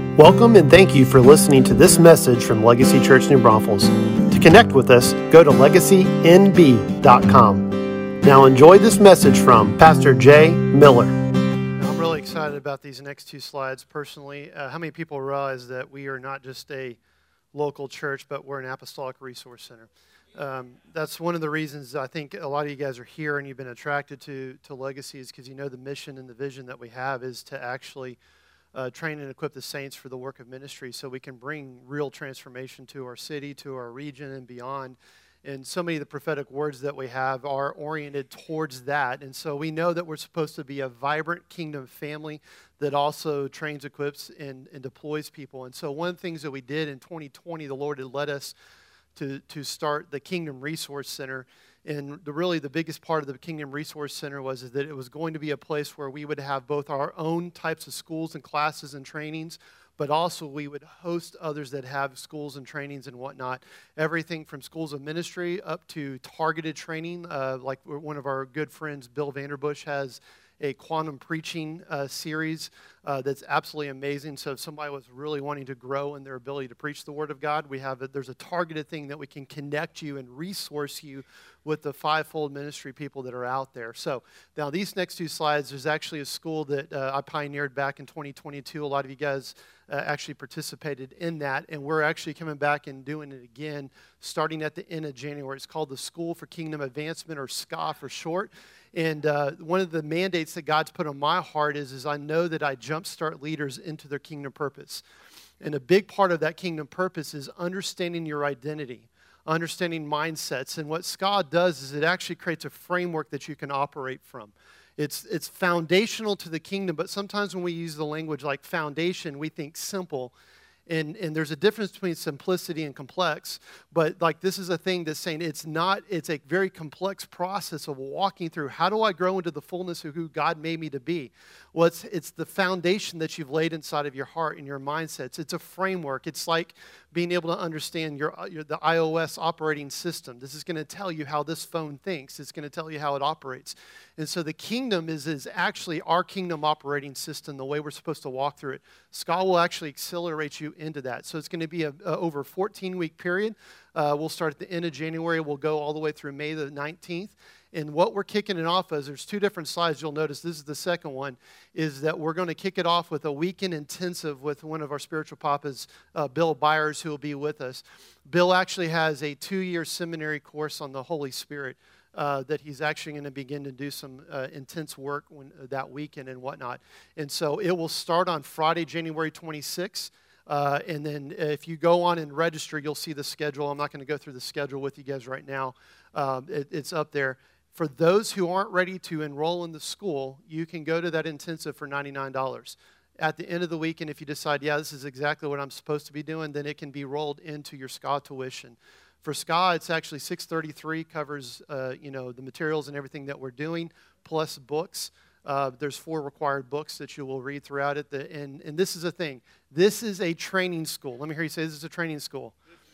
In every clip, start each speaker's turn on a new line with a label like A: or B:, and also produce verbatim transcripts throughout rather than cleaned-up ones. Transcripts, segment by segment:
A: Welcome and thank you for listening to this message from Legacy Church New Braunfels. To connect with us, go to legacy n b dot com. Now enjoy this message from Pastor Jay Miller.
B: I'm really excited about these next two slides personally. Uh, how many people realize that we are not just a local church, but we're an apostolic resource center? Um, that's one of the reasons I think a lot of you guys are here and you've been attracted to, to Legacy is because you know the mission and the vision that we have is to actually Uh, train and equip the saints for the work of ministry so we can bring real transformation to our city, to our region, and beyond. And so many of the prophetic words that we have are oriented towards that. And so we know that we're supposed to be a vibrant kingdom family that also trains, equips, and, and deploys people. And so one of the things that we did in twenty twenty, the Lord had led us to, to start the Kingdom Resource Center. And the, really the biggest part of the Kingdom Resource Center was is that it was going to be a place where we would have both our own types of schools and classes and trainings, but also we would host others that have schools and trainings and whatnot. Everything from schools of ministry up to targeted training, uh, like one of our good friends, Bill Vanderbush, has a quantum preaching uh, series uh, that's absolutely amazing. So if somebody was really wanting to grow in their ability to preach the Word of God, we have a, there's a targeted thing that we can connect you and resource you with the fivefold ministry people that are out there. So now these next two slides, there's actually a school that uh, I pioneered back in twenty twenty-two. A lot of you guys uh, actually participated in that, and we're actually coming back and doing it again starting at the end of January. It's called the School for Kingdom Advancement, or S C A for short. And uh, one of the mandates that God's put on my heart is, is I know that I jumpstart leaders into their kingdom purpose. And a big part of that kingdom purpose is understanding your identity, understanding mindsets. And what S C A does is it actually creates a framework that you can operate from. It's, it's foundational to the kingdom, but sometimes when we use the language like foundation, we think simple. And, and there's a difference between simplicity and complex, but like this is a thing that's saying it's not, it's a very complex process of walking through. How do I grow into the fullness of who God made me to be? Well, it's, it's the foundation that you've laid inside of your heart and your mindsets. It's a framework. It's like being able to understand your, your the iOS operating system. This is going to tell you how this phone thinks. It's going to tell you how it operates. And so the kingdom is, is actually our kingdom operating system, the way we're supposed to walk through it. S C A will actually accelerate you into that. So it's going to be a, a over fourteen-week period. Uh, we'll start at the end of January. We'll go all the way through May the nineteenth. And what we're kicking it off as, there's two different slides. You'll notice this is the second one, is that we're going to kick it off with a weekend intensive with one of our spiritual papas, uh, Bill Byers, who will be with us. Bill actually has a two-year seminary course on the Holy Spirit uh, that he's actually going to begin to do some uh, intense work when, uh, that weekend and whatnot. And so it will start on Friday, January twenty-sixth. Uh, and then if you go on and register, you'll see the schedule. I'm not going to go through the schedule with you guys right now. Um, it, it's up there. For those who aren't ready to enroll in the school, you can go to that intensive for ninety-nine dollars. At the end of the week, and if you decide, yeah, this is exactly what I'm supposed to be doing, then it can be rolled into your S C A tuition. For S C A, it's actually six thirty-three, covers uh, you know the materials and everything that we're doing, plus books. Uh, there's four required books that you will read throughout it. The, and, and this is a thing. This is a training school. Let me hear you say this is a training school.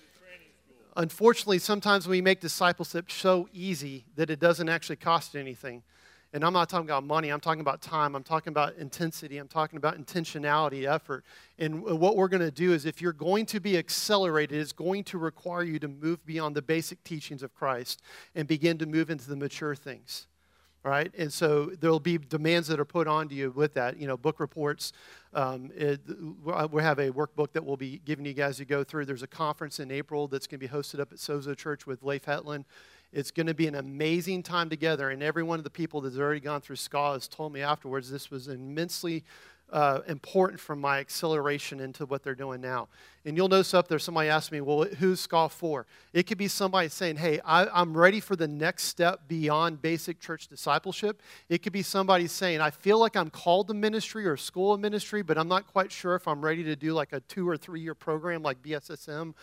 B: Unfortunately, sometimes we make discipleship so easy that it doesn't actually cost anything. And I'm not talking about money. I'm talking about time. I'm talking about intensity. I'm talking about intentionality, effort. And what we're going to do is if you're going to be accelerated, it's going to require you to move beyond the basic teachings of Christ and begin to move into the mature things. Right? And so there'll be demands that are put onto you with that. You know, book reports. Um, it, we have a workbook that we'll be giving you guys to go through. There's a conference in April that's going to be hosted up at Sozo Church with Leif Hetland. It's going to be an amazing time together. And every one of the people that's already gone through S C A has told me afterwards this was immensely uh, important for my acceleration into what they're doing now. And you'll notice up there, somebody asked me, well, who's S C A for? It could be somebody saying, hey, I, I'm ready for the next step beyond basic church discipleship. It could be somebody saying, I feel like I'm called to ministry or school of ministry, but I'm not quite sure if I'm ready to do like a two or three year program like B S S M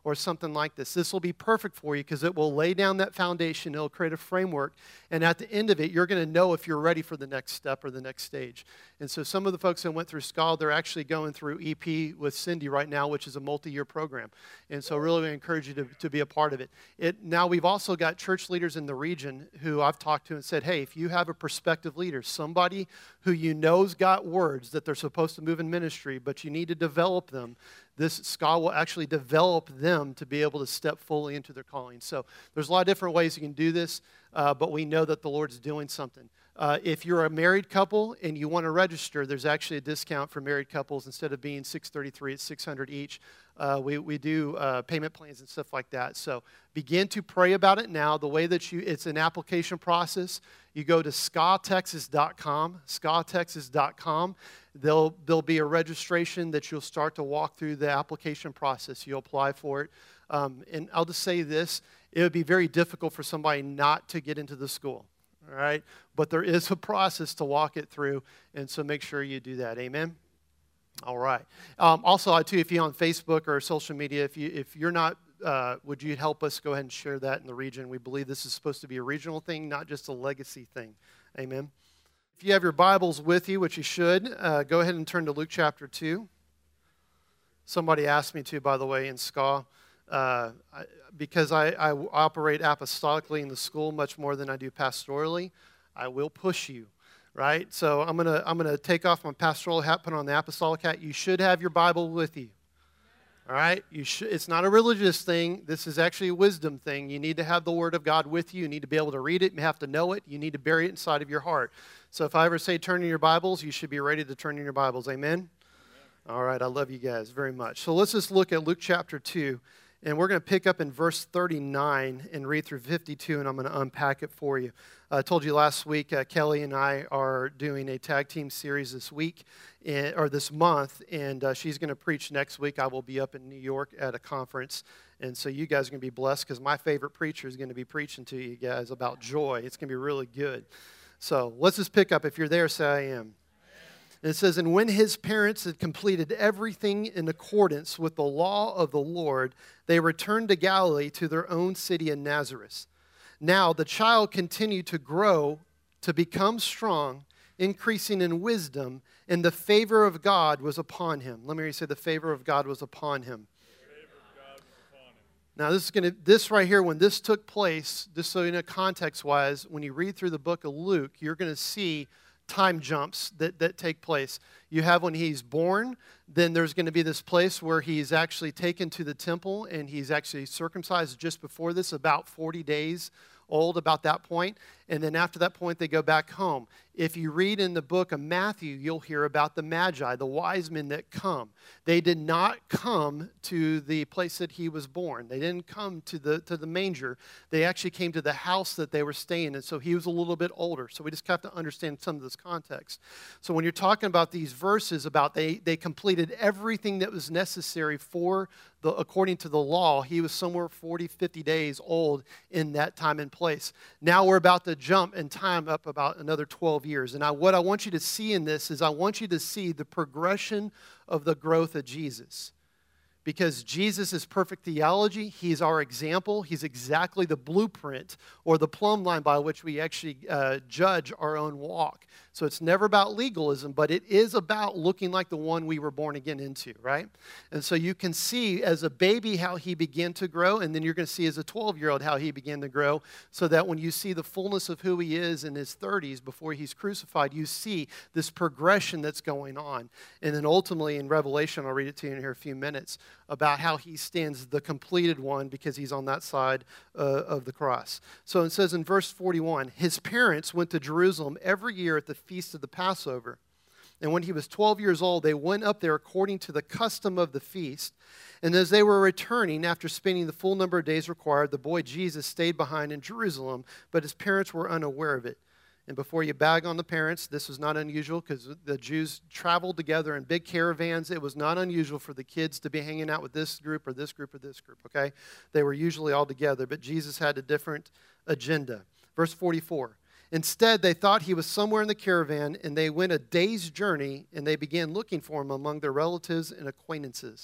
B: or something like this. This will be perfect for you because it will lay down that foundation. It'll create a framework. And at the end of it, you're going to know if you're ready for the next step or the next stage. And so some of the folks that went through S C A, they're actually going through E P with Cindy right now, which is a multi-year program. And so really we encourage you to, to be a part of it. it. Now we've also got church leaders in the region who I've talked to and said, hey, if you have a prospective leader, somebody who you know's got words that they're supposed to move in ministry, but you need to develop them, this S C A will actually develop them to be able to step fully into their calling. So there's a lot of different ways you can do this, uh, but we know that the Lord's doing something. Uh, if you're a married couple and you want to register, there's actually a discount for married couples. Instead of being six hundred thirty-three, it's six hundred each. Uh, we, we do uh, payment plans and stuff like that. So begin to pray about it now. The way that you, it's an application process. You go to ska texas dot com, ska texas dot com. There'll, there'll be a registration that you'll start to walk through the application process. You'll apply for it. Um, and I'll just say this, it would be very difficult for somebody not to get into the school. All right, but there is a process to walk it through, and so make sure you do that. Amen. All right. Um, also, too, if you're on Facebook or social media, if you if you're not, uh, would you help us go ahead and share that in the region? We believe this is supposed to be a regional thing, not just a legacy thing. Amen. If you have your Bibles with you, which you should, uh, go ahead and turn to Luke chapter two. Somebody asked me to, by the way, in S C A. Uh, I, because I, I operate apostolically in the school much more than I do pastorally, I will push you, right? So I'm gonna I'm gonna take off my pastoral hat, put on the apostolic hat. You should have your Bible with you, all right? You should. It's not a religious thing. This is actually a wisdom thing. You need to have the Word of God with you. You need to be able to read it. You have to know it. You need to bury it inside of your heart. So if I ever say turn in your Bibles, you should be ready to turn in your Bibles. Amen? All right. I love you guys very much. So let's just look at Luke chapter two. And we're going to pick up in verse thirty-nine and read through fifty-two, and I'm going to unpack it for you. I told you last week, uh, Kelly and I are doing a tag team series this week, and, or this month, and uh, she's going to preach next week. I will be up in New York at a conference, and so you guys are going to be blessed because my favorite preacher is going to be preaching to you guys about joy. It's going to be really good. So let's just pick up. If you're there, say I am. And it says, and when his parents had completed everything in accordance with the law of the Lord, they returned to Galilee to their own city in Nazareth. Now the child continued to grow, to become strong, increasing in wisdom, and the favor of God was upon him. Let me hear you say, the favor of God was upon him. Now this is going to, this right here, when this took place, just so you know context-wise, when you read through the book of Luke, you're going to see time jumps that, that take place. You have when he's born, then there's going to be this place where he's actually taken to the temple and he's actually circumcised just before this, about forty days old about that point. And then after that point, they go back home. If you read in the book of Matthew, you'll hear about the Magi, the wise men that come. They did not come to the place that he was born. They didn't come to the to the manger. They actually came to the house that they were staying in. So he was a little bit older. So we just have to understand some of this context. So when you're talking about these verses about they, they completed everything that was necessary for the, according to the law, he was somewhere forty, fifty days old in that time and place. Now we're about to jump in time up about another twelve years. And I, what I want you to see in this is I want you to see the progression of the growth of Jesus. Because Jesus is perfect theology. He's our example. He's exactly the blueprint or the plumb line by which we actually uh, judge our own walk. So it's never about legalism, but it is about looking like the one we were born again into, right? And so you can see as a baby how he began to grow, and then you're going to see as a twelve-year-old how he began to grow, so that when you see the fullness of who he is in his thirties before he's crucified, you see this progression that's going on. And then ultimately in Revelation, I'll read it to you in here in a few minutes, about how he stands the completed one because he's on that side uh, of the cross. So it says in verse forty-one, his parents went to Jerusalem every year at the feast of the Passover. And when he was twelve years old, they went up there according to the custom of the feast. And as they were returning, after spending the full number of days required, the boy Jesus stayed behind in Jerusalem, but his parents were unaware of it. And before you bag on the parents, this was not unusual because the Jews traveled together in big caravans. It was not unusual for the kids to be hanging out with this group or this group or this group, okay? They were usually all together, but Jesus had a different agenda. Verse forty-four, instead, they thought he was somewhere in the caravan, and they went a day's journey, and they began looking for him among their relatives and acquaintances.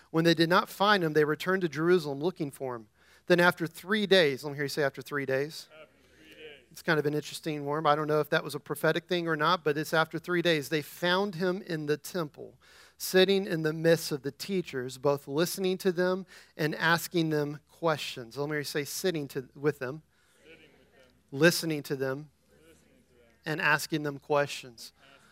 B: When they did not find him, they returned to Jerusalem looking for him. Then after three days, let me hear you say after three days. After three days. It's kind of an interesting word. I don't know if that was a prophetic thing or not, but it's after three days. They found him in the temple, sitting in the midst of the teachers, both listening to them and asking them questions. Let me hear you say sitting to, with them, sitting with them. Listening to them, listening to them. And asking them questions.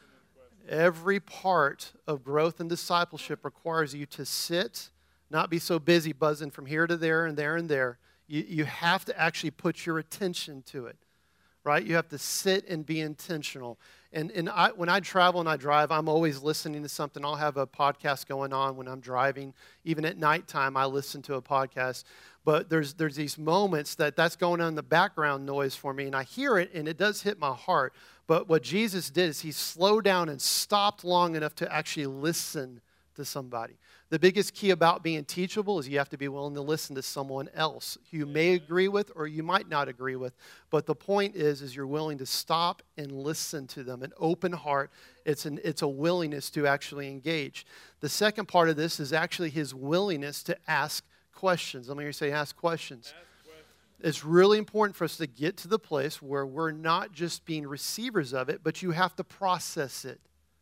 B: Every part of growth and discipleship requires you to sit, not be so busy buzzing from here to there and there and there. You, you have to actually put your attention to it, right? You have to sit and be intentional. And, and I, when I travel and I drive, I'm always listening to something. I'll have a podcast going on when I'm driving. Even at nighttime, I listen to a podcast. But there's there's these moments that that's going on in the background noise for me, and I hear it, and it does hit my heart. But what Jesus did is he slowed down and stopped long enough to actually listen to somebody. The biggest key about being teachable is you have to be willing to listen to someone else who you may agree with or you might not agree with. But the point is, is you're willing to stop and listen to them. An open heart, it's, an, it's a willingness to actually engage. The second part of this is actually his willingness to ask questions. Let me hear you say ask questions. Ask. It's really important for us to get to the place where we're not just being receivers of it, but you have to process it.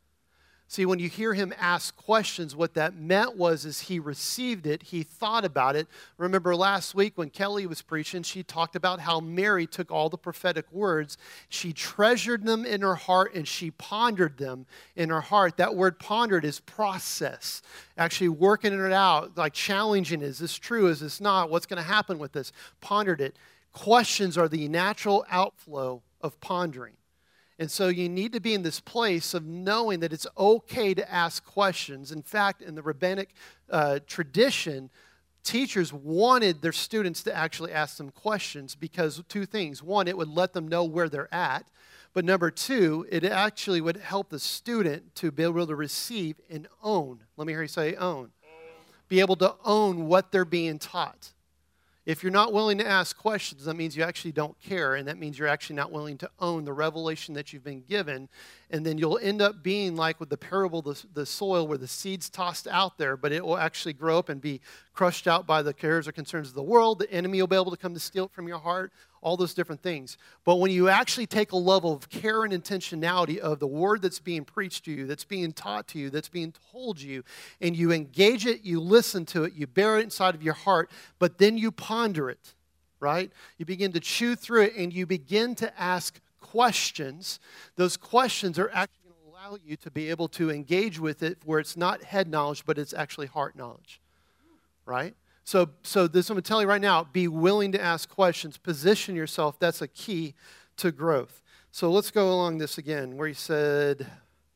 B: See, when you hear him ask questions, what that meant was is he received it, he thought about it. Remember last week when Kelly was preaching, she talked about how Mary took all the prophetic words, she treasured them in her heart, and she pondered them in her heart. That word pondered is process, actually working it out, like challenging, is this true, is this not, what's going to happen with this? Pondered it. Questions are the natural outflow of pondering. And so you need to be in this place of knowing that it's okay to ask questions. In fact, in the rabbinic uh, tradition, teachers wanted their students to actually ask them questions because two things. One, it would let them know where they're at. But number two, it actually would help the student to be able to receive and own. Let me hear you say own. Be able to own what they're being taught. If you're not willing to ask questions, that means you actually don't care, and that means you're actually not willing to own the revelation that you've been given, and then you'll end up being like with the parable of the, the soil where the seed's tossed out there, but it will actually grow up and be crushed out by the cares or concerns of the world. The enemy will be able to come to steal it from your heart, all those different things. But when you actually take a level of care and intentionality of the word that's being preached to you, that's being taught to you, that's being told you, and you engage it, you listen to it, you bear it inside of your heart, but then you ponder it, right? You begin to chew through it, and you begin to ask questions. Those questions are actually going to allow you to be able to engage with it where it's not head knowledge, but it's actually heart knowledge, right? So, so this I'm going to tell you right now, be willing to ask questions. Position yourself. That's a key to growth. So let's go along this again where he said,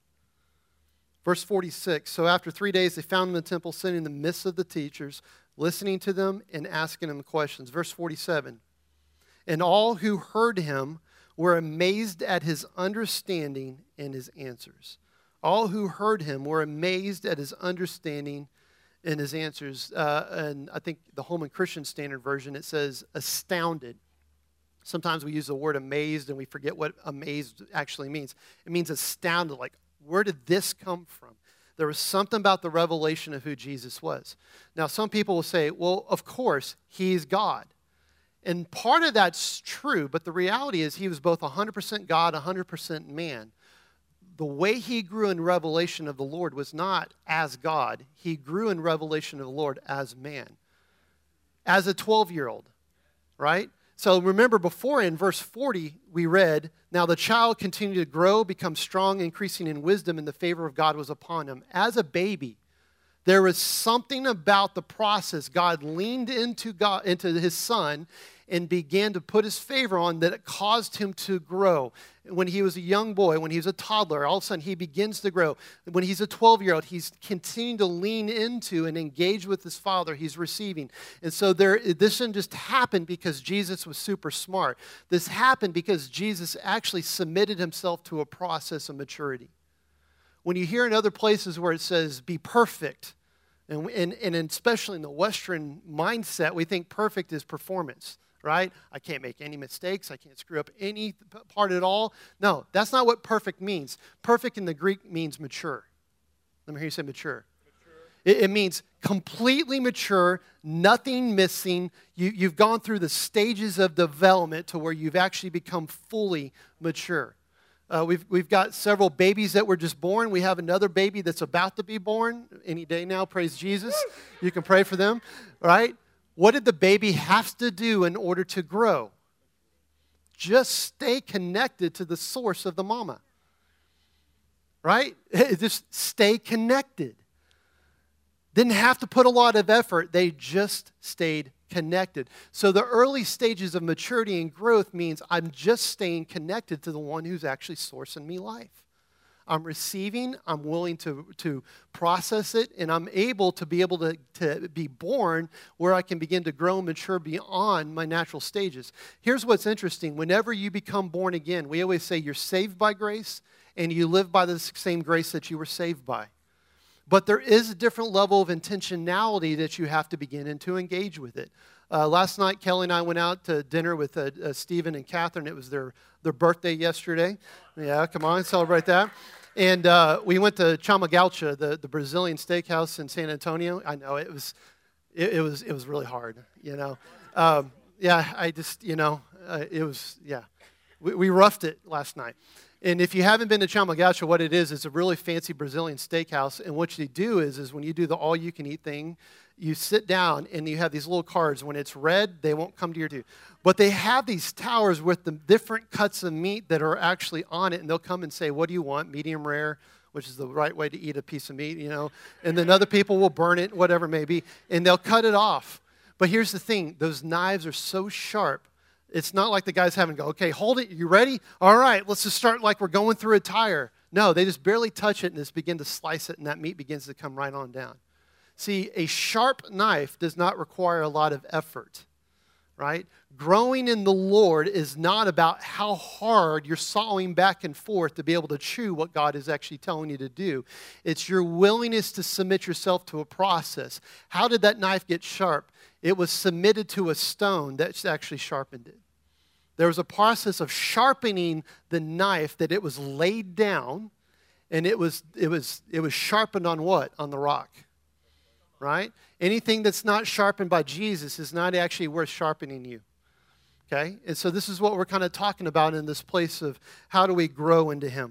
B: verse forty-six, so after three days they found him in the temple, sitting in the midst of the teachers, listening to them and asking them questions. Verse forty-seven, and all who heard him were amazed at his understanding and his answers. All who heard him were amazed at his understanding and his answers. Uh, and I think the Holman Christian Standard Version, it says astounded. Sometimes we use the word amazed and we forget what amazed actually means. It means astounded, like, where did this come from? There was something about the revelation of who Jesus was. Now, some people will say, well, of course, he's God. And part of that's true, but the reality is he was both one hundred percent God, one hundred percent man. The way he grew in revelation of the Lord was not as God. He grew in revelation of the Lord as man, as a twelve-year-old, right? So remember before in verse forty, we read, now the child continued to grow, become strong, increasing in wisdom, and the favor of God was upon him. As a baby, there was something about the process. God leaned into God, into his son and began to put his favor on that it caused him to grow. When he was a young boy, when he was a toddler, all of a sudden he begins to grow. When he's a twelve-year-old, he's continuing to lean into and engage with his father. He's receiving. And so there, this didn't just happen because Jesus was super smart. This happened because Jesus actually submitted himself to a process of maturity. When you hear in other places where it says, be perfect, and, and, and especially in the Western mindset, we think perfect is performance. Right? I can't make any mistakes. I can't screw up any part at all. No, that's not what perfect means. Perfect in the Greek means mature. Let me hear you say mature. Mature. It, it means completely mature, nothing missing. You, you've gone through the stages of development to where you've actually become fully mature. Uh, we've, we've got several babies that were just born. We have another baby that's about to be born any day now. Praise Jesus. You can pray for them, right? What did the baby have to do in order to grow? Just stay connected to the source of the mama, right? Just stay connected. Didn't have to put a lot of effort. They just stayed connected. So the early stages of maturity and growth means I'm just staying connected to the one who's actually sourcing me life. I'm receiving, I'm willing to, to process it, and I'm able to be able to, to be born where I can begin to grow and mature beyond my natural stages. Here's what's interesting. Whenever you become born again, we always say you're saved by grace and you live by the same grace that you were saved by. But there is a different level of intentionality that you have to begin and to engage with it. Uh, last night, Kelly and I went out to dinner with uh, uh, Stephen and Catherine. It was their, their birthday yesterday. Yeah, come on, celebrate that. And uh, we went to Chama Gaúcha, the, the Brazilian steakhouse in San Antonio. I know it was it, it was it was really hard, you know. Um, yeah, I just you know uh, it was yeah, we, we roughed it last night. And if you haven't been to Chama Gaúcha, what it is, it's a really fancy Brazilian steakhouse. And what they do is, is when you do the all-you-can-eat thing, you sit down and you have these little cards. When it's red, they won't come to your table. But they have these towers with the different cuts of meat that are actually on it. And they'll come and say, what do you want? Medium rare, which is the right way to eat a piece of meat, you know. And then other people will burn it, whatever it may be. And they'll cut it off. But here's the thing. Those knives are so sharp. It's not like the guys having to go, okay, hold it, you ready? All right, let's just start like we're going through a tire. No, they just barely touch it and just begin to slice it, and that meat begins to come right on down. See, a sharp knife does not require a lot of effort, right? Growing in the Lord is not about how hard you're sawing back and forth to be able to chew what God is actually telling you to do. It's your willingness to submit yourself to a process. How did that knife get sharp? It was submitted to a stone that actually sharpened it. There was a process of sharpening the knife that it was laid down, and it was it was it was sharpened on what? On the rock. Right? Anything that's not sharpened by Jesus is not actually worth sharpening you. Okay? And so this is what we're kind of talking about in this place of how do we grow into Him.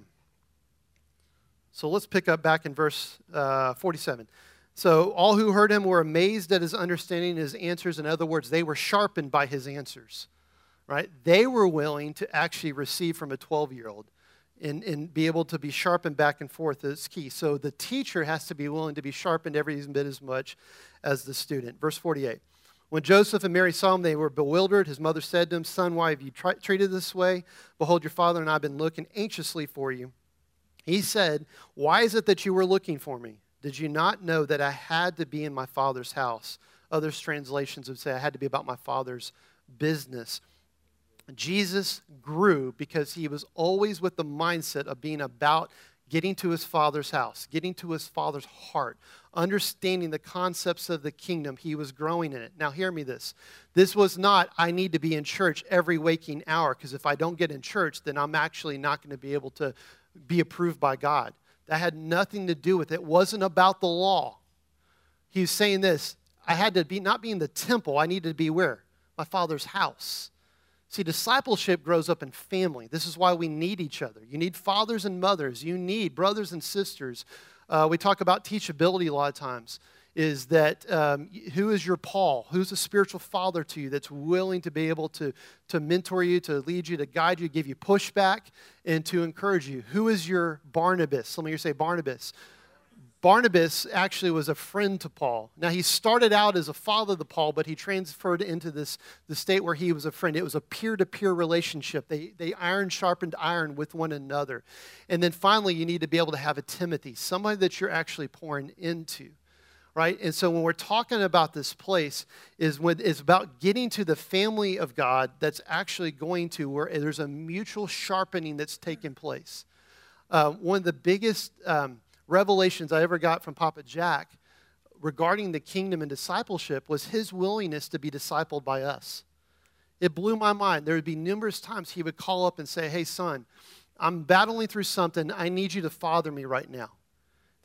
B: So let's pick up back in verse uh, forty-seven. So all who heard him were amazed at his understanding, his answers. In other words, they were sharpened by his answers, right? They were willing to actually receive from a twelve-year-old and, and be able to be sharpened back and forth is key. So the teacher has to be willing to be sharpened every bit as much as the student. Verse forty-eight. When Joseph and Mary saw him, they were bewildered. His mother said to him, "Son, why have you tri- treated this way? Behold, your father and I have been looking anxiously for you." He said, "Why is it that you were looking for me? Did you not know that I had to be in my Father's house?" Other translations would say I had to be about my Father's business. Jesus grew because he was always with the mindset of being about getting to his Father's house, getting to his Father's heart, understanding the concepts of the kingdom. He was growing in it. Now hear me this. This was not, I need to be in church every waking hour, because if I don't get in church, then I'm actually not going to be able to be approved by God. That had nothing to do with it. It wasn't about the law. He was saying this, I had to be not be in the temple, I needed to be where? My Father's house. See, discipleship grows up in family. This is why we need each other. You need fathers and mothers. You need brothers and sisters. Uh, we talk about teachability a lot of times, is that um, who is your Paul? Who's a spiritual father to you that's willing to be able to, to mentor you, to lead you, to guide you, give you pushback, and to encourage you? Who is your Barnabas? Some of you say Barnabas. Barnabas actually was a friend to Paul. Now, he started out as a father to Paul, but he transferred into this the state where he was a friend. It was a peer-to-peer relationship. They, they iron sharpened iron with one another. And then finally, you need to be able to have a Timothy, somebody that you're actually pouring into. Right? And so when we're talking about this place, is when it's about getting to the family of God that's actually going to where there's a mutual sharpening that's taking place. Uh, one of the biggest um, revelations I ever got from Papa Jack regarding the kingdom and discipleship was his willingness to be discipled by us. It blew my mind. There would be numerous times he would call up and say, "Hey, son, I'm battling through something. I need you to father me right now."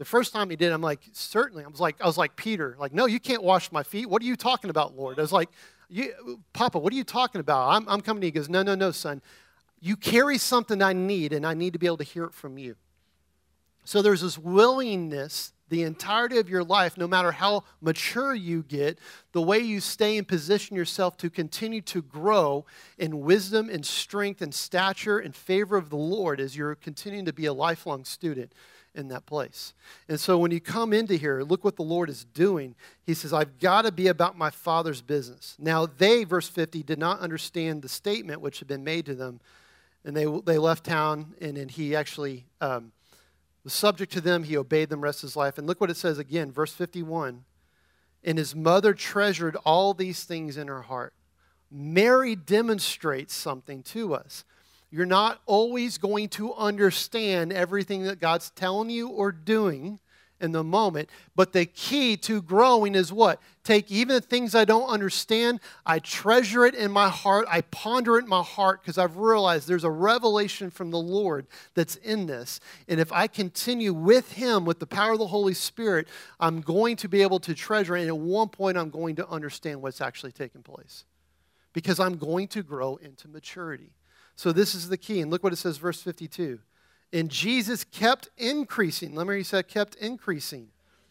B: The first time he did, I'm like, certainly. I was like, I was like Peter, like, no, you can't wash my feet. What are you talking about, Lord? I was like, you, Papa, what are you talking about? I'm, I'm coming to you. He goes, no, no, no, son. You carry something I need, and I need to be able to hear it from you. So there's this willingness the entirety of your life, no matter how mature you get, the way you stay and position yourself to continue to grow in wisdom and strength and stature and favor of the Lord as you're continuing to be a lifelong student in that place. And so when you come into here, look what the Lord is doing. He says, I've got to be about my Father's business. Now they, verse fifty, did not understand the statement which had been made to them, and they they left town, and then he actually um, was subject to them. He obeyed them the rest of his life. And look what it says again, verse fifty-one. And his mother treasured all these things in her heart. Mary demonstrates something to us. You're not always going to understand everything that God's telling you or doing in the moment. But the key to growing is what? Take even the things I don't understand, I treasure it in my heart, I ponder it in my heart because I've realized there's a revelation from the Lord that's in this. And if I continue with Him, with the power of the Holy Spirit, I'm going to be able to treasure it. And at one point, I'm going to understand what's actually taking place because I'm going to grow into maturity. So this is the key. And look what it says, verse fifty-two. And Jesus kept increasing. Remember he said kept increasing.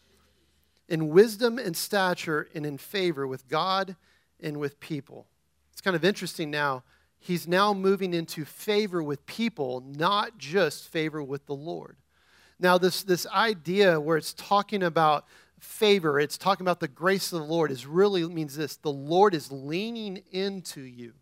B: In wisdom and stature and in favor with God and with people. It's kind of interesting now. He's now moving into favor with people, not just favor with the Lord. Now this, this idea where it's talking about favor, it's talking about the grace of the Lord, is really means this. The Lord is leaning into you.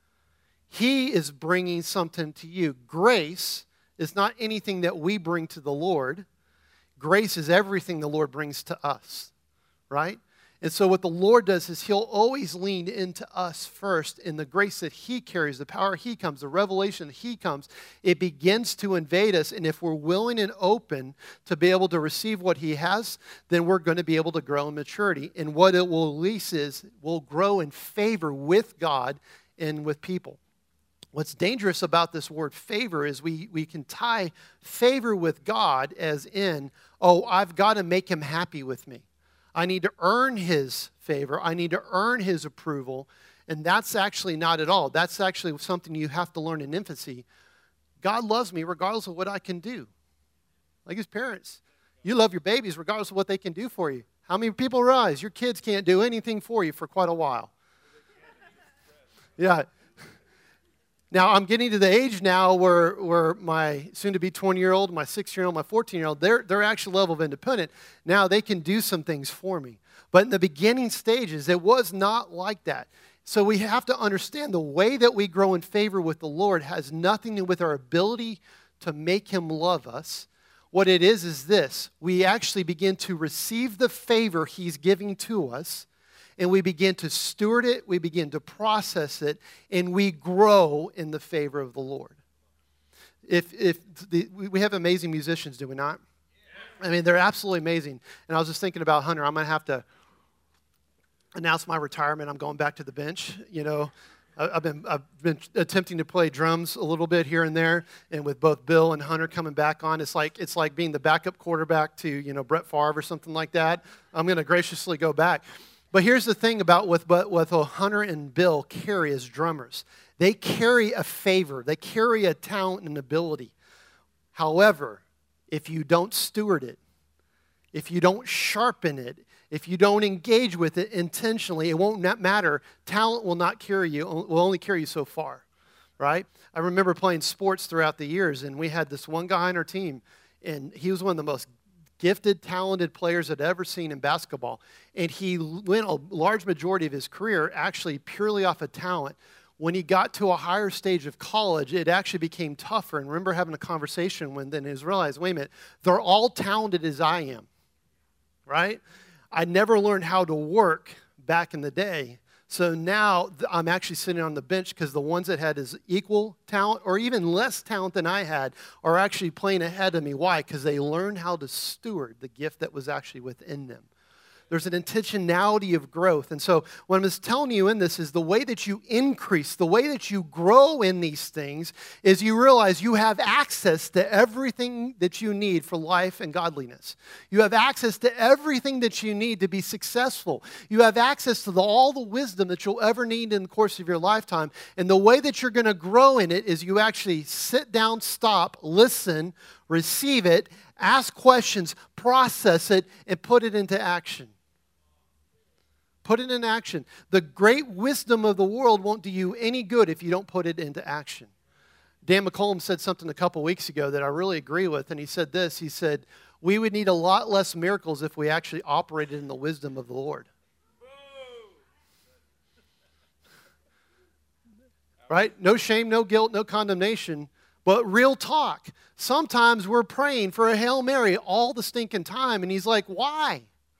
B: He is bringing something to you. Grace is not anything that we bring to the Lord. Grace is everything the Lord brings to us, right? And so what the Lord does is He'll always lean into us first in the grace that He carries, the power He comes, the revelation that He comes. It begins to invade us, and if we're willing and open to be able to receive what He has, then we're going to be able to grow in maturity. And what it will release is we'll grow in favor with God and with people. What's dangerous about this word favor is we, we can tie favor with God as in, oh, I've got to make Him happy with me. I need to earn His favor. I need to earn His approval. And that's actually not at all. That's actually something you have to learn in infancy. God loves me regardless of what I can do. Like His parents. You love your babies regardless of what they can do for you. How many people realize your kids can't do anything for you for quite a while? Yeah. Now, I'm getting to the age now where, where my soon-to-be twenty-year-old, my six-year-old, my fourteen-year-old, they're, they're actually level of independent. Now they can do some things for me. But in the beginning stages, it was not like that. So we have to understand the way that we grow in favor with the Lord has nothing to do with our ability to make Him love us. What it is is this. We actually begin to receive the favor He's giving to us, and we begin to steward it, we begin to process it, and we grow in the favor of the Lord. If if the, we have amazing musicians, do we not? I mean, they're absolutely amazing. And I was just thinking about Hunter. I'm going to have to announce my retirement. I'm going back to the bench. You know, I've been I've been attempting to play drums a little bit here and there, and with both Bill and Hunter coming back on, it's like it's like being the backup quarterback to you know Brett Favre or something like that. I'm going to graciously go back. But here's the thing about what, what Hunter and Bill carry as drummers. They carry a favor. They carry a talent and ability. However, if you don't steward it, if you don't sharpen it, if you don't engage with it intentionally, it won't not matter. Talent will not carry you, will only carry you so far, right? I remember playing sports throughout the years, and we had this one guy on our team, and he was one of the most gifted, talented players I'd ever seen in basketball. And he went a large majority of his career actually purely off of talent. When he got to a higher stage of college, it actually became tougher. And I remember having a conversation when then he realized, wait a minute, they're all talented as I am, right? I never learned how to work back in the day. So now I'm actually sitting on the bench because the ones that had his equal talent or even less talent than I had are actually playing ahead of me. Why? Because they learned how to steward the gift that was actually within them. There's an intentionality of growth. And so what I'm just telling you in this is the way that you increase, the way that you grow in these things is you realize you have access to everything that you need for life and godliness. You have access to everything that you need to be successful. You have access to the, all the wisdom that you'll ever need in the course of your lifetime. And the way that you're going to grow in it is you actually sit down, stop, listen, receive it, ask questions, process it, and put it into action. Put it in action. The great wisdom of the world won't do you any good if you don't put it into action. Dan McCollum said something a couple weeks ago that I really agree with, and he said this. He said, we would need a lot less miracles if we actually operated in the wisdom of the Lord. Right? No shame, no guilt, no condemnation, but real talk. Sometimes we're praying for a Hail Mary all the stinking time, and he's like, why?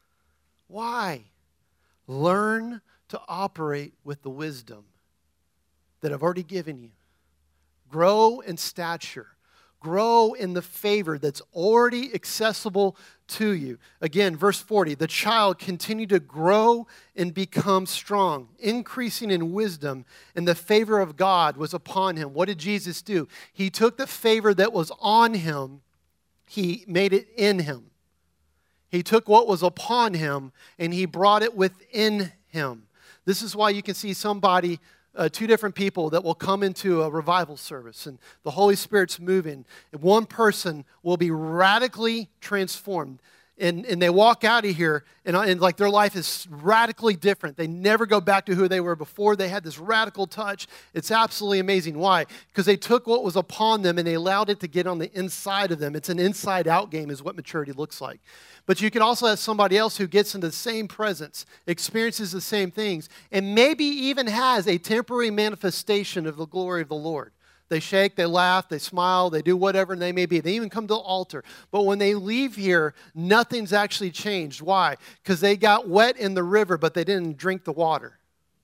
B: Why? Learn to operate with the wisdom that I've already given you. Grow in stature. Grow in the favor that's already accessible to you. Again, verse forty, the child continued to grow and become strong, increasing in wisdom, and the favor of God was upon him. What did Jesus do? He took the favor that was on him, he made it in him. He took what was upon him and he brought it within him. This is why you can see somebody, uh, two different people that will come into a revival service and the Holy Spirit's moving. And one person will be radically transformed. And, and they walk out of here and, and like their life is radically different. They never go back to who they were before. They had this radical touch. It's absolutely amazing. Why? Because they took what was upon them and they allowed it to get on the inside of them. It's an inside-out game is what maturity looks like. But you can also have somebody else who gets into the same presence, experiences the same things, and maybe even has a temporary manifestation of the glory of the Lord. They shake, they laugh, they smile, they do whatever they may be. They even come to the altar. But when they leave here, nothing's actually changed. Why? Because they got wet in the river, but they didn't drink the water.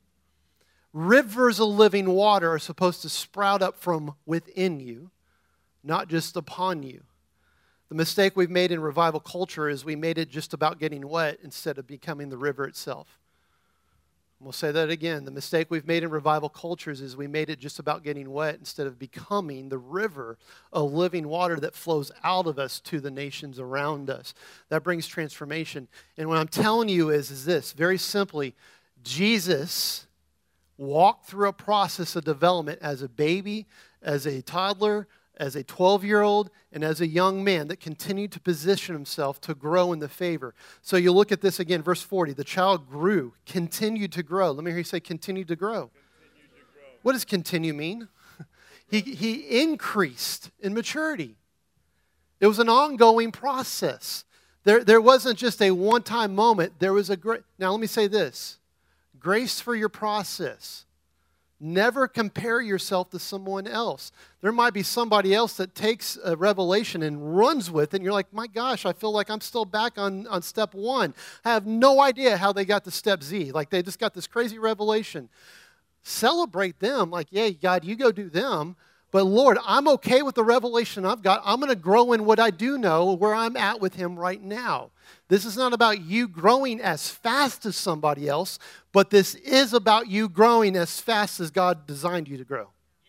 B: Rivers of living water are supposed to sprout up from within you, not just upon you. The mistake we've made in revival culture is we made it just about getting wet instead of becoming the river itself. We'll say that again. The mistake we've made in revival cultures is we made it just about getting wet instead of becoming the river of living water that flows out of us to the nations around us. That brings transformation. And what I'm telling you is, is this, very simply, Jesus walked through a process of development as a baby, as a toddler, as a twelve-year-old, and as a young man that continued to position himself to grow in the favor. So you look at this again, verse forty. The child grew, continued to grow. Let me hear you say continued to grow. Continued to grow. What does continue mean? he, he increased in maturity. It was an ongoing process. There, there wasn't just a one-time moment. There was a great... Now let me say this. Grace for your process. Never compare yourself to someone else. There might be somebody else that takes a revelation and runs with it, and you're like, my gosh, I feel like I'm still back on, on step one. I have no idea how they got to step Z. Like they just got this crazy revelation. Celebrate them. Like, yeah, God, you go do them. But Lord, I'm okay with the revelation I've got. I'm going to grow in what I do know, where I'm at with him right now. This is not about you growing as fast as somebody else, but this is about you growing as fast as God designed you to grow.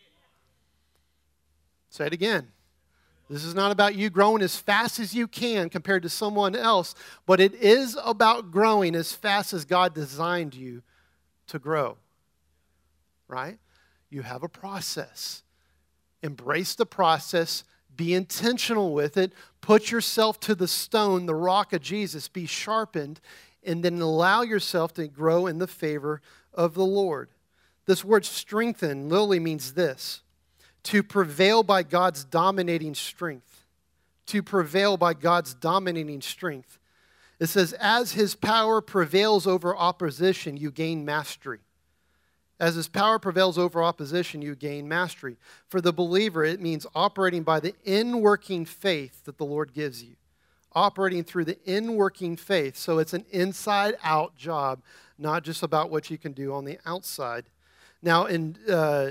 B: Say it again. This is not about you growing as fast as you can compared to someone else, but it is about growing as fast as God designed you to grow. Right? You have a process. Embrace the process. Be intentional with it. Put yourself to the stone, the rock of Jesus. Be sharpened, and then allow yourself to grow in the favor of the Lord. This word strengthen literally means this: to prevail by God's dominating strength. To prevail by God's dominating strength. It says, as his power prevails over opposition, you gain mastery. As his power prevails over opposition, you gain mastery. For the believer, it means operating by the inworking faith that the Lord gives you. Operating through the inworking faith. So it's an inside-out job, not just about what you can do on the outside. Now, in uh,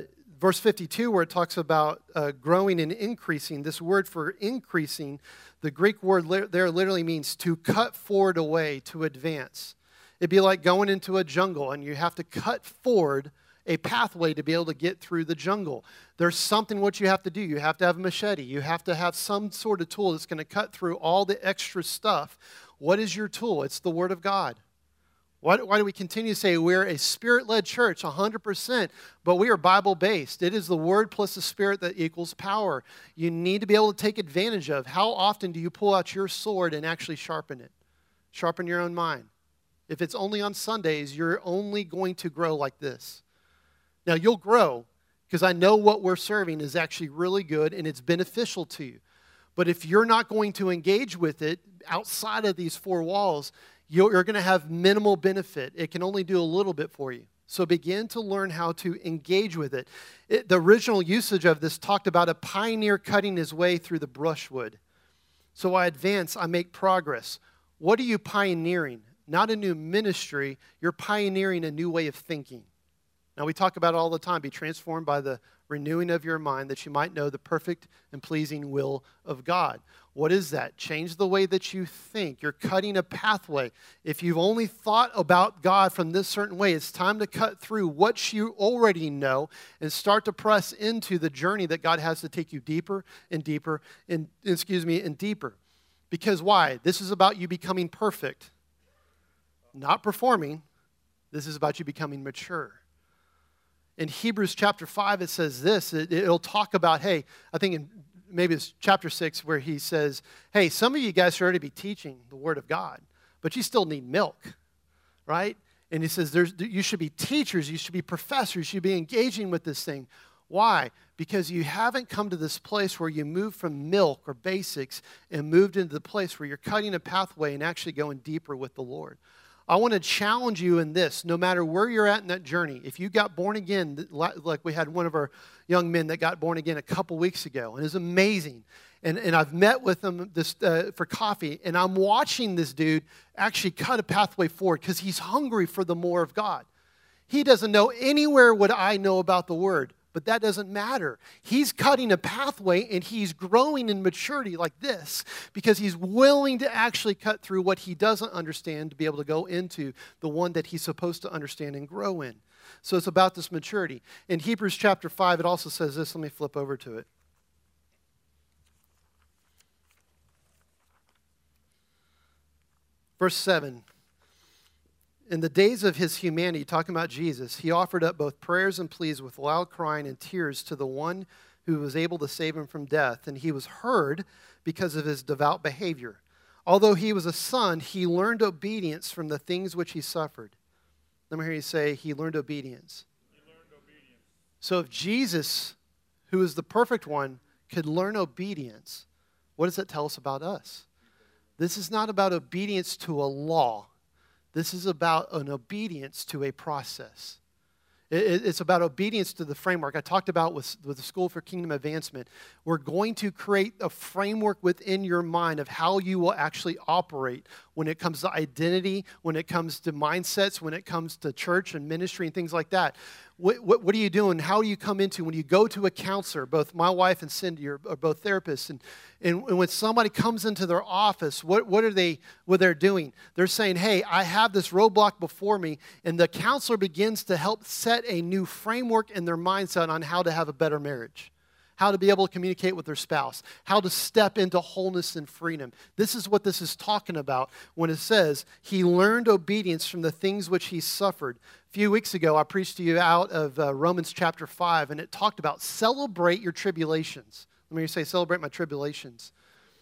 B: verse fifty-two, where it talks about uh, growing and increasing, this word for increasing, the Greek word li- there literally means to cut forward away, to advance. It'd be like going into a jungle, and you have to cut forward a pathway to be able to get through the jungle. There's something what you have to do. You have to have a machete. You have to have some sort of tool that's going to cut through all the extra stuff. What is your tool? It's the Word of God. Why, why do we continue to say we're a Spirit-led church, one hundred percent, but we are Bible-based? It is the Word plus the Spirit that equals power. You need to be able to take advantage of. How often do you pull out your sword and actually sharpen it? Sharpen your own mind. If it's only on Sundays, you're only going to grow like this. Now, you'll grow because I know what we're serving is actually really good and it's beneficial to you. But if you're not going to engage with it outside of these four walls, you're going to have minimal benefit. It can only do a little bit for you. So begin to learn how to engage with it. it. The original usage of this talked about a pioneer cutting his way through the brushwood. So I advance, I make progress. What are you pioneering? Not a new ministry. You're pioneering a new way of thinking. Now, we talk about it all the time. Be transformed by the renewing of your mind that you might know the perfect and pleasing will of God. What is that? Change the way that you think. You're cutting a pathway. If you've only thought about God from this certain way, it's time to cut through what you already know and start to press into the journey that God has to take you deeper and deeper and, excuse me, and deeper. Because why? This is about you becoming perfect, not performing. This is about you becoming mature. In Hebrews chapter five, it says this. It, it'll talk about, hey, I think in maybe it's chapter six where he says, hey, some of you guys should already be teaching the Word of God, but you still need milk, right? And he says there's, you should be teachers, you should be professors, you should be engaging with this thing. Why? Because you haven't come to this place where you move from milk or basics and moved into the place where you're cutting a pathway and actually going deeper with the Lord. I want to challenge you in this, no matter where you're at in that journey. If you got born again, like we had one of our young men that got born again a couple weeks ago, and it's amazing. And, and I've met with him this, uh, for coffee, and I'm watching this dude actually cut a pathway forward because he's hungry for the more of God. He doesn't know anywhere what I know about the Word, but that doesn't matter. He's cutting a pathway and he's growing in maturity like this because he's willing to actually cut through what he doesn't understand to be able to go into the one that he's supposed to understand and grow in. So it's about this maturity. In Hebrews chapter five, it also says this. Let me flip over to it. Verse seven. In the days of his humanity, talking about Jesus, he offered up both prayers and pleas with loud crying and tears to the one who was able to save him from death. And he was heard because of his devout behavior. Although he was a son, he learned obedience from the things which he suffered. Let me hear you say, he learned obedience.
C: He learned obedience.
B: So if Jesus, who is the perfect one, could learn obedience, what does that tell us about us? This is not about obedience to a law. This is about an obedience to a process. It's about obedience to the framework. I talked about with, with the School for Kingdom Advancement. We're going to create a framework within your mind of how you will actually operate when it comes to identity, when it comes to mindsets, when it comes to church and ministry and things like that. What, what, what are you doing? How do you come into when you go to a counselor? Both my wife and Cindy are, are both therapists. And, and, and when somebody comes into their office, what, what are they what they're doing? They're saying, hey, I have this roadblock before me. And the counselor begins to help set a new framework in their mindset on how to have a better marriage, how to be able to communicate with their spouse, how to step into wholeness and freedom. This is what this is talking about when it says he learned obedience from the things which he suffered. A few weeks ago, I preached to you out of uh, Romans chapter five, and it talked about celebrate your tribulations. Let me say, celebrate my tribulations.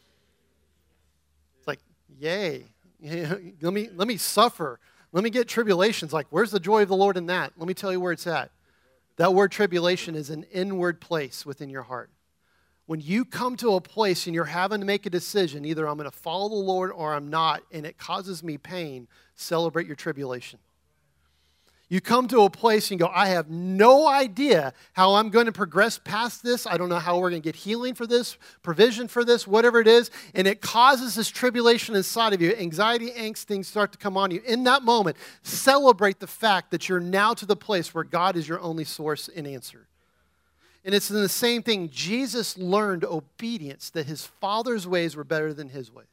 B: It's like, yay. let me, let me suffer. Let me get tribulations. Like, where's the joy of the Lord in that? Let me tell you where it's at. That word tribulation is an inward place within your heart. When you come to a place and you're having to make a decision, either I'm going to follow the Lord or I'm not, and it causes me pain, celebrate your tribulation. You come to a place and go, I have no idea how I'm going to progress past this. I don't know how we're going to get healing for this, provision for this, whatever it is. And it causes this tribulation inside of you. Anxiety, angst, things start to come on you. In that moment, celebrate the fact that you're now to the place where God is your only source and answer. And it's in the same thing. Jesus learned obedience, that his Father's ways were better than his ways.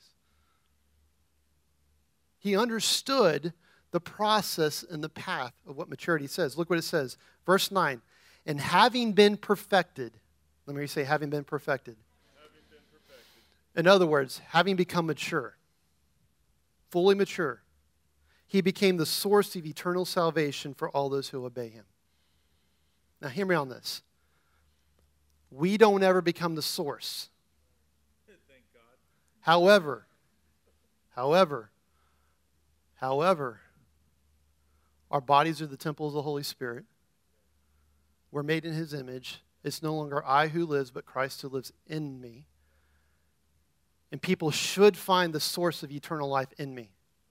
B: He understood the process and the path of what maturity says. Look what it says. Verse nine. And having been perfected, let me say, having been perfected.
C: Having been perfected.
B: In other words, having become mature, fully mature, he became the source of eternal salvation for all those who obey him. Now, hear me on this. We don't ever become the source.
C: Thank God.
B: However, however, however, our bodies are the temples of the Holy Spirit. We're made in his image. It's no longer I who lives, but Christ who lives in me. And people should find the source of eternal life in me,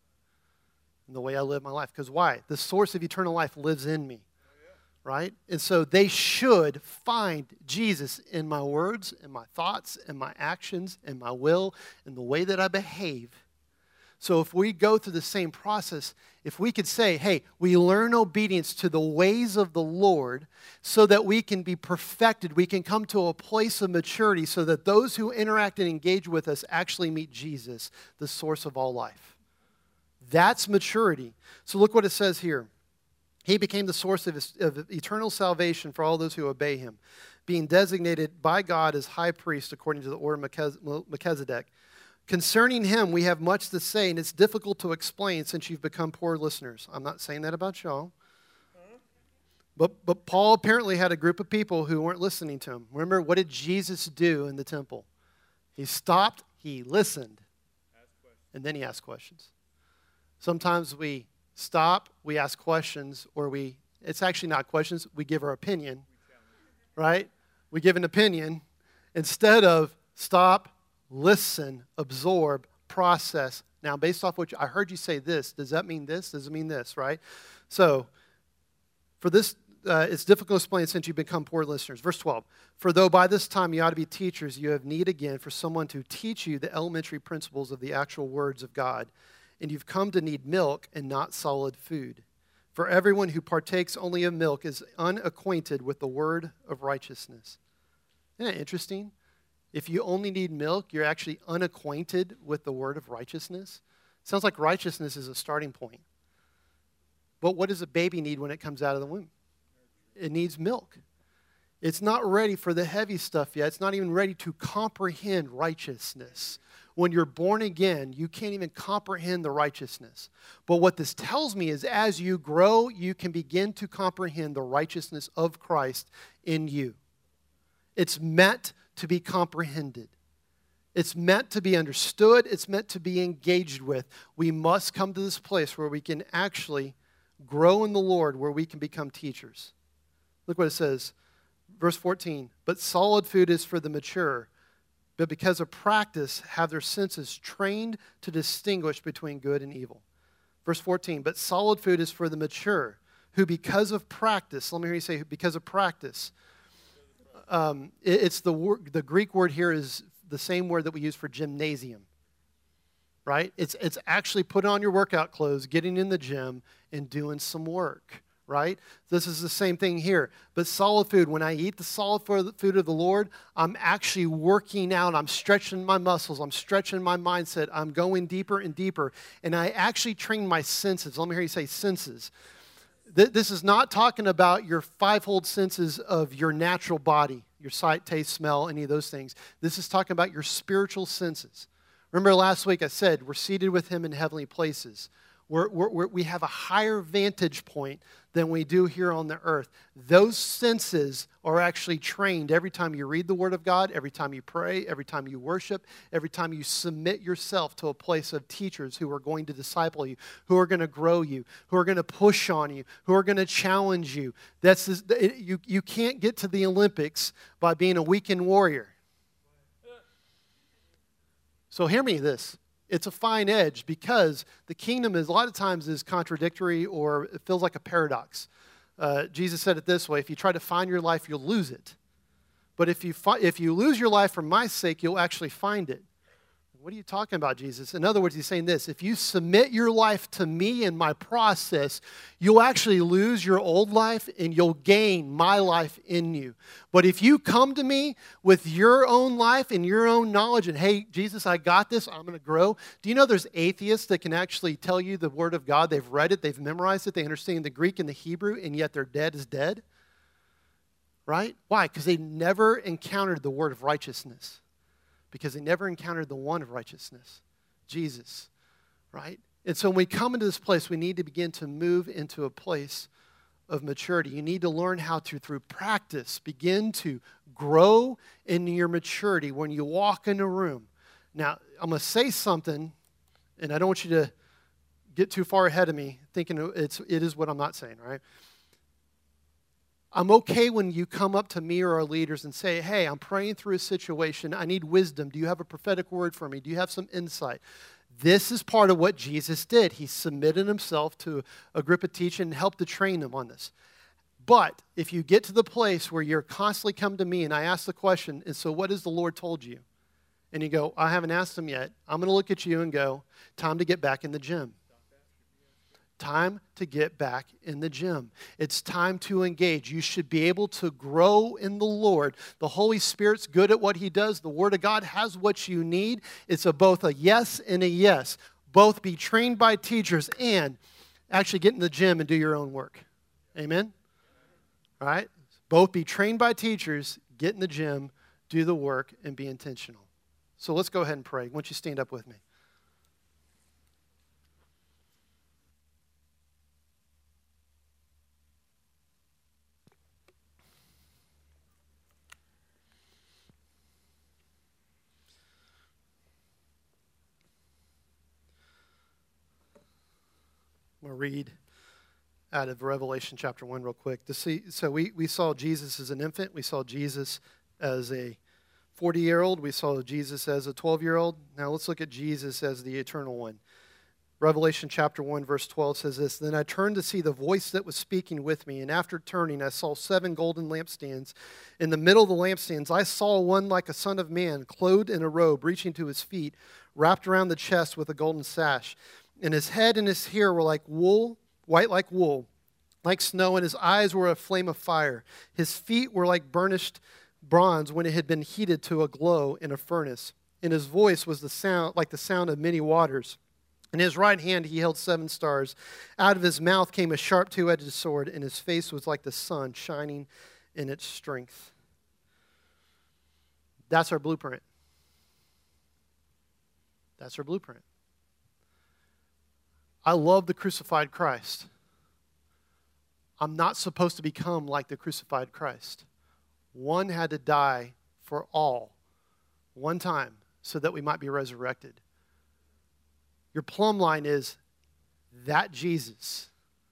B: in the way I live my life. Because why? The source of eternal life lives in me. Right? And so they should find Jesus in my words, in my thoughts, in my actions, in my will, in the way that I behave. So if we go through the same process, if we could say, hey, we learn obedience to the ways of the Lord so that we can be perfected, we can come to a place of maturity so that those who interact and engage with us actually meet Jesus, the source of all life. That's maturity. So look what it says here. He became the source of, his, of eternal salvation for all those who obey him, being designated by God as high priest according to the order of Melchizedek. Concerning him, we have much to say, and it's difficult to explain since you've become poor listeners. I'm not saying that about y'all. But, but Paul apparently had a group of people who weren't listening to him. Remember, what did Jesus do in the temple? He stopped, he listened, and then he asked questions. Sometimes we stop, we ask questions, or we, it's actually not questions, we give our opinion, right? We give an opinion instead of stop, listen, absorb, process. Now, based off what you, I heard you say this, does that mean this? Does it mean this, right? So, for this, uh, it's difficult to explain since you've become poor listeners. Verse twelve, for though by this time you ought to be teachers, you have need again for someone to teach you the elementary principles of the actual words of God, and you've come to need milk and not solid food. For everyone who partakes only of milk is unacquainted with the word of righteousness. Isn't that interesting? If you only need milk, you're actually unacquainted with the word of righteousness. Sounds like righteousness is a starting point. But what does a baby need when it comes out of the womb? It needs milk. It's not ready for the heavy stuff yet. It's not even ready to comprehend righteousness. When you're born again, you can't even comprehend the righteousness. But what this tells me is as you grow, you can begin to comprehend the righteousness of Christ in you. It's meant to be comprehended. It's meant to be understood. It's meant to be engaged with. We must come to this place where we can actually grow in the Lord, where we can become teachers. Look what it says, verse fourteen. But solid food is for the mature, but because of practice have their senses trained to distinguish between good and evil. Verse fourteen, but solid food is for the mature, who because of practice, let me hear you say, because of practice, Um, it, it's the word, the Greek word here is the same word that we use for gymnasium, right? It's it's actually putting on your workout clothes, getting in the gym, and doing some work, right? This is the same thing here. But solid food, when I eat the solid food of the Lord, I'm actually working out. I'm stretching my muscles. I'm stretching my mindset. I'm going deeper and deeper. And I actually train my senses. Let me hear you say senses. This is not talking about your fivefold senses of your natural body, your sight, taste, smell, any of those things. This is talking about your spiritual senses. Remember last week I said we're seated with him in heavenly places. We're, we're, we're, we have a higher vantage point than we do here on the earth. Those senses are actually trained every time you read the Word of God, every time you pray, every time you worship, every time you submit yourself to a place of teachers who are going to disciple you, who are going to grow you, who are going to push on you, who are going to challenge you. That's this, it, you, you can't get to the Olympics by being a weekend warrior. So hear me this. It's a fine edge because the kingdom is a lot of times is contradictory or it feels like a paradox. Uh, Jesus said it this way, if you try to find your life, you'll lose it. But if you fi- if you lose your life for my sake, you'll actually find it. what are you talking about, Jesus? In other words, he's saying this: if you submit your life to me and my process, you'll actually lose your old life and you'll gain my life in you. But if you come to me with your own life and your own knowledge and, hey, Jesus, I got this, I'm going to grow. Do you know there's atheists that can actually tell you the Word of God? They've read it, they've memorized it, they understand the Greek and the Hebrew, and yet their dead is dead? Right? Why? Because they never encountered the word of righteousness. Because they never encountered the one of righteousness, Jesus. Right? And so when we come into this place, we need to begin to move into a place of maturity. You need to learn how to, through practice, begin to grow in your maturity when you walk in a room. Now, I'm going to say something, and I don't want you to get too far ahead of me thinking it's, it is what I'm not saying, right? I'm okay when you come up to me or our leaders and say, hey, I'm praying through a situation. I need wisdom. Do you have a prophetic word for me? Do you have some insight? This is part of what Jesus did. He submitted himself to Agrippa teaching and helped to train them on this. But if you get to the place where you're constantly come to me and I ask the question, and so what has the Lord told you? And you go, I haven't asked him yet. I'm going to look at you and go, time to get back in the gym. Time to get back in the gym. It's time to engage. You should be able to grow in the Lord. The Holy Spirit's good at what he does. The Word of God has what you need. It's a both a yes and a yes. Both be trained by teachers and actually get in the gym and do your own work. Amen? All right? Both be trained by teachers, get in the gym, do the work, and be intentional. So let's go ahead and pray. Why don't you stand up with me? I'm going to read out of Revelation chapter one real quick. To see, so we, we saw Jesus as an infant. We saw Jesus as a forty-year-old. We saw Jesus as a twelve-year-old. Now let's look at Jesus as the eternal one. Revelation chapter one verse twelve says this: Then I turned to see the voice that was speaking with me, and after turning I saw seven golden lampstands. In the middle of the lampstands I saw one like a son of man, clothed in a robe, reaching to his feet, wrapped around the chest with a golden sash. And his head and his hair were like wool, white like wool, like snow, and his eyes were a flame of fire. His feet were like burnished bronze when it had been heated to a glow in a furnace. And his voice was the sound like the sound of many waters. In his right hand he held seven stars. Out of his mouth came a sharp two-edged sword, and his face was like the sun shining in its strength. That's our blueprint. That's our blueprint. I love the crucified Christ. I'm not supposed to become like the crucified Christ. One had to die for all, one time, so that we might be resurrected. Your plumb line is that Jesus.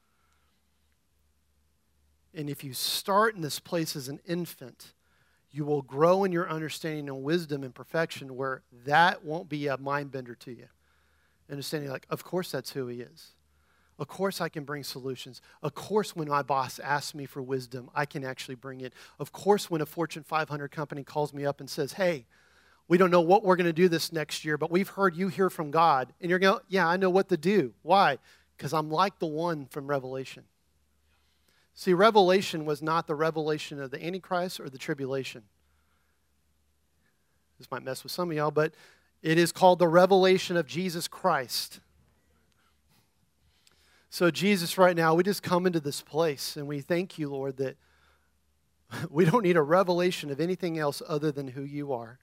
B: And if you start in this place as an infant, you will grow in your understanding and wisdom and perfection where that won't be a mind bender to you. Understanding, like, of course that's who he is. Of course I can bring solutions. Of course when my boss asks me for wisdom, I can actually bring it. Of course when a Fortune five hundred company calls me up and says, hey, we don't know what we're going to do this next year, but we've heard you hear from God. And you're going, yeah, I know what to do. Why? Because I'm like the one from Revelation. See, Revelation was not the revelation of the Antichrist or the tribulation. This might mess with some of y'all, but it is called the revelation of Jesus Christ. So Jesus, right now, we just come into this place and we thank you, Lord, that we don't need a revelation of anything else other than who you are.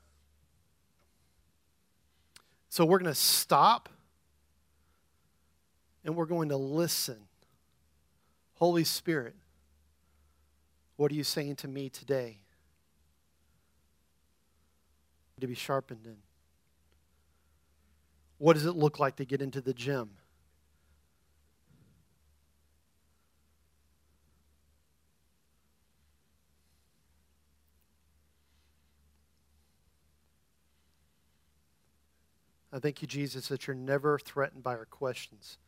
B: So we're going to stop and we're going to listen. Holy Spirit, what are you saying to me today? To be sharpened in. What does it look like to get into the gym? I thank you, Jesus, that you're never threatened by our questions,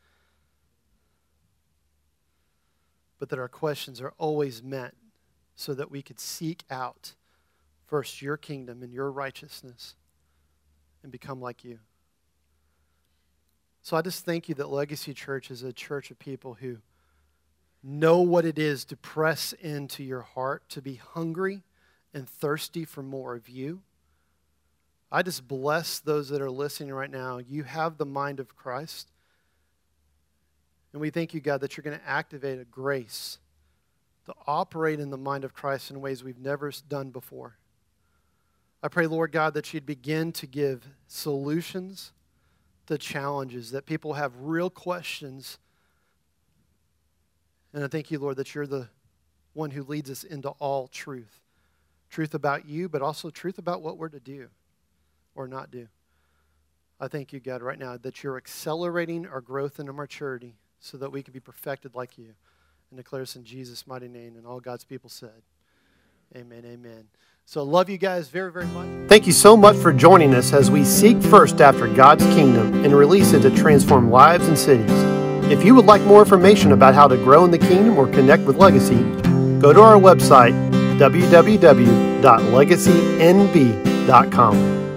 B: but that our questions are always meant so that we could seek out first your kingdom and your righteousness, and become like you. So I just thank you that Legacy Church is a church of people who know what it is to press into your heart, to be hungry and thirsty for more of you. I just bless those that are listening right now. You have the mind of Christ. And we thank you, God, that you're going to activate a grace to operate in the mind of Christ in ways we've never done before. I pray, Lord God, that you'd begin to give solutions to challenges, that people have real questions. And I thank you, Lord, that you're the one who leads us into all truth. Truth about you, but also truth about what we're to do or not do. I thank you, God, right now that you're accelerating our growth and our maturity so that we can be perfected like you. And declare this in Jesus' mighty name. And all God's people said, amen, amen. So I love you guys very, very much.
A: Thank you so much for joining us as we seek first after God's kingdom and release it to transform lives and cities. If you would like more information about how to grow in the kingdom or connect with Legacy, go to our website, w w w dot legacy n b dot com.